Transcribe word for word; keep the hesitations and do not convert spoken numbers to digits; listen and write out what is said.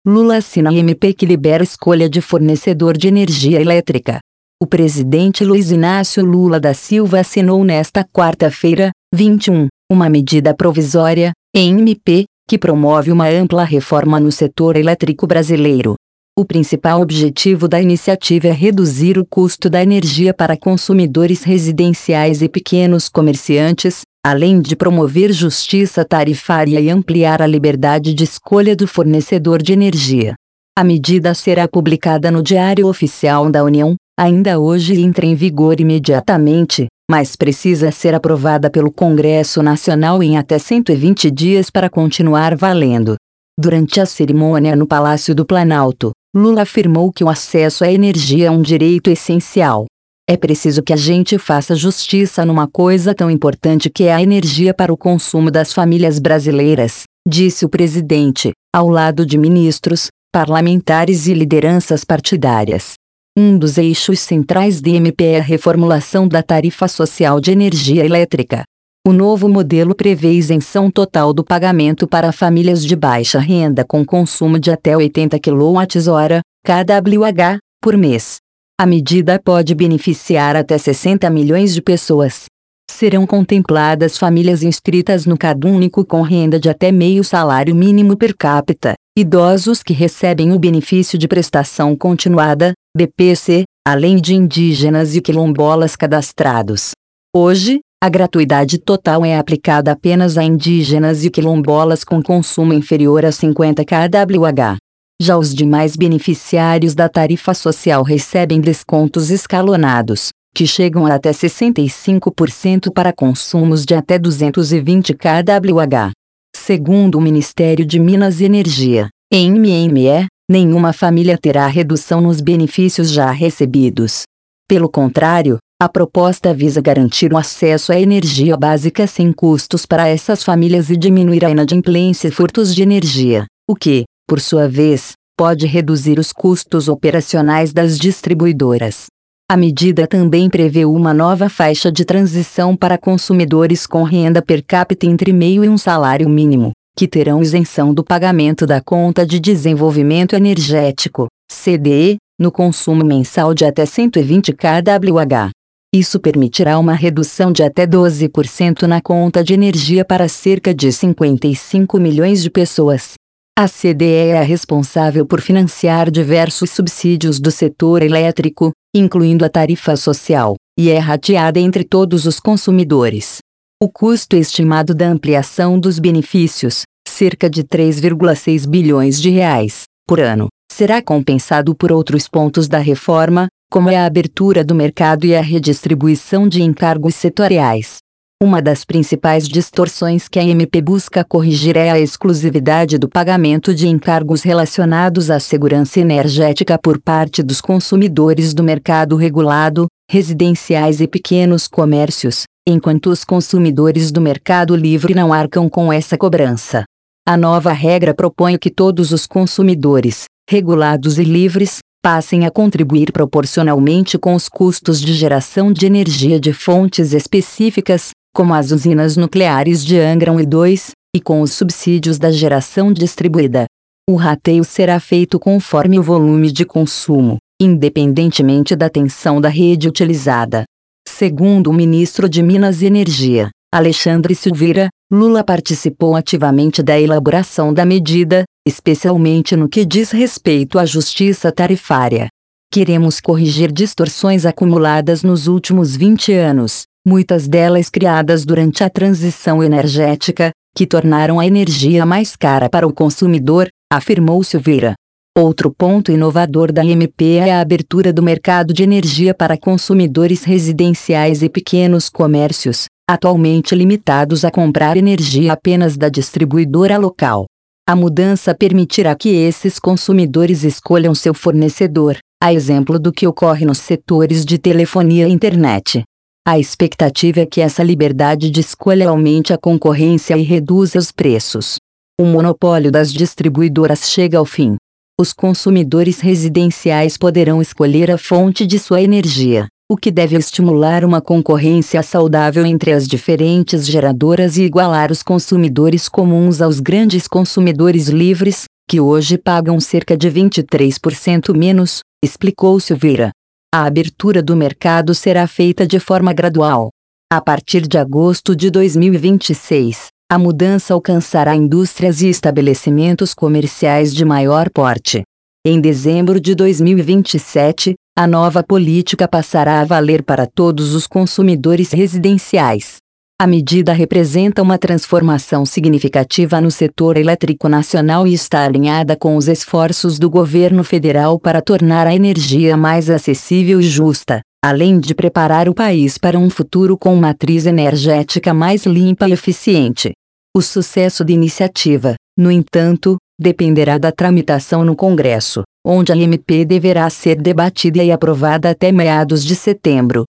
Lula assina M P que libera escolha de fornecedor de energia elétrica. O presidente Luiz Inácio Lula da Silva assinou nesta quarta-feira, vinte e um, uma medida provisória, M P, que promove uma ampla reforma no setor elétrico brasileiro. O principal objetivo da iniciativa é reduzir o custo da energia para consumidores residenciais e pequenos comerciantes, além de promover justiça tarifária e ampliar a liberdade de escolha do fornecedor de energia. A medida será publicada no Diário Oficial da União, ainda hoje e entra em vigor imediatamente, mas precisa ser aprovada pelo Congresso Nacional em até cento e vinte dias para continuar valendo. Durante a cerimônia no Palácio do Planalto, Lula afirmou que o acesso à energia é um direito essencial. É preciso que a gente faça justiça numa coisa tão importante que é a energia para o consumo das famílias brasileiras, disse o presidente, ao lado de ministros, parlamentares e lideranças partidárias. Um dos eixos centrais do M P é a reformulação da tarifa social de energia elétrica. O novo modelo prevê isenção total do pagamento para famílias de baixa renda com consumo de até oitenta quilowatt-hora, kWh, por mês. A medida pode beneficiar até sessenta milhões de pessoas. Serão contempladas famílias inscritas no CadÚnico com renda de até meio salário mínimo per capita, idosos que recebem o benefício de prestação continuada, B P C, além de indígenas e quilombolas cadastrados. Hoje, a gratuidade total é aplicada apenas a indígenas e quilombolas com consumo inferior a cinquenta kWh. Já os demais beneficiários da tarifa social recebem descontos escalonados, que chegam a até sessenta e cinco por cento para consumos de até duzentos e vinte kWh. Segundo o Ministério de Minas e Energia, M M E, nenhuma família terá redução nos benefícios já recebidos. Pelo contrário, a proposta visa garantir o acesso à energia básica sem custos para essas famílias e diminuir a inadimplência e furtos de energia, o que, por sua vez, pode reduzir os custos operacionais das distribuidoras. A medida também prevê uma nova faixa de transição para consumidores com renda per capita entre meio e um salário mínimo, que terão isenção do pagamento da Conta de Desenvolvimento Energético, C D E, no consumo mensal de até cento e vinte kWh. Isso permitirá uma redução de até doze por cento na conta de energia para cerca de cinquenta e cinco milhões de pessoas. A C D E é a responsável por financiar diversos subsídios do setor elétrico, incluindo a tarifa social, e é rateada entre todos os consumidores. O custo estimado da ampliação dos benefícios, cerca de três vírgula seis bilhões de reais, por ano, será compensado por outros pontos da reforma, como a abertura do mercado e a redistribuição de encargos setoriais. Uma das principais distorções que a M P busca corrigir é a exclusividade do pagamento de encargos relacionados à segurança energética por parte dos consumidores do mercado regulado, residenciais e pequenos comércios, enquanto os consumidores do mercado livre não arcam com essa cobrança. A nova regra propõe que todos os consumidores, regulados e livres, passem a contribuir proporcionalmente com os custos de geração de energia de fontes específicas, como as usinas nucleares de Angra um e dois, e com os subsídios da geração distribuída. O rateio será feito conforme o volume de consumo, independentemente da tensão da rede utilizada. Segundo o ministro de Minas e Energia, Alexandre Silveira, Lula participou ativamente da elaboração da medida, especialmente no que diz respeito à justiça tarifária. Queremos corrigir distorções acumuladas nos últimos vinte anos, muitas delas criadas durante a transição energética, que tornaram a energia mais cara para o consumidor, afirmou Silveira. Outro ponto inovador da M P é a abertura do mercado de energia para consumidores residenciais e pequenos comércios, atualmente limitados a comprar energia apenas da distribuidora local. A mudança permitirá que esses consumidores escolham seu fornecedor, a exemplo do que ocorre nos setores de telefonia e internet. A expectativa é que essa liberdade de escolha aumente a concorrência e reduza os preços. O monopólio das distribuidoras chega ao fim. Os consumidores residenciais poderão escolher a fonte de sua energia, o que deve estimular uma concorrência saudável entre as diferentes geradoras e igualar os consumidores comuns aos grandes consumidores livres, que hoje pagam cerca de vinte e três por cento menos, explicou Silveira. A abertura do mercado será feita de forma gradual. A partir de agosto de dois mil e vinte e seis, a mudança alcançará indústrias e estabelecimentos comerciais de maior porte. Em dezembro de dois mil e vinte e sete, a nova política passará a valer para todos os consumidores residenciais. A medida representa uma transformação significativa no setor elétrico nacional e está alinhada com os esforços do governo federal para tornar a energia mais acessível e justa, além de preparar o país para um futuro com matriz energética mais limpa e eficiente. O sucesso da iniciativa, no entanto, dependerá da tramitação no Congresso, onde a M P deverá ser debatida e aprovada até meados de setembro.